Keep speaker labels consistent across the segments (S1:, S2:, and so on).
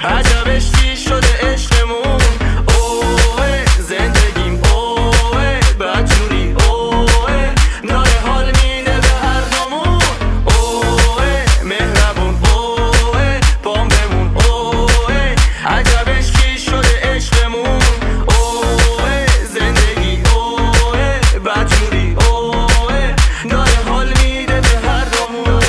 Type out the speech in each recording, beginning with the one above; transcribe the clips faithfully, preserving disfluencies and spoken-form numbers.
S1: عجبش چی شده عشقمون. اوه زندگیم اوه بدجوری اوه داره حال میده به هر دومون. اوه مهربون اوه پام بمون. اوه عجبش چی شده عشقمون. اوه زندگی اوه بدجوری اوه داره حال میده به هر دومون.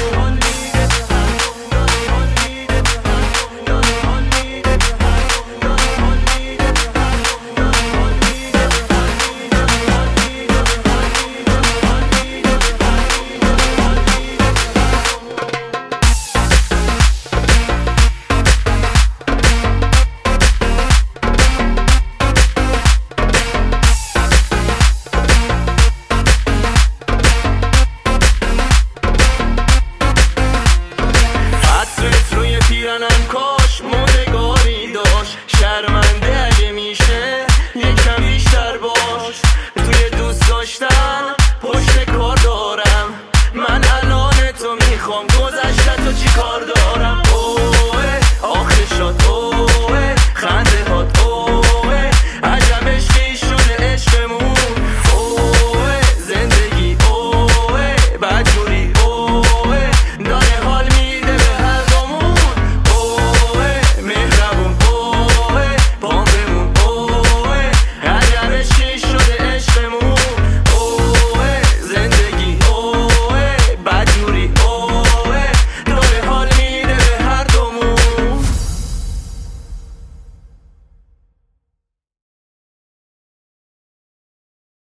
S1: عطرت روی پیرنم کاش موندگاری داشت. شرمنده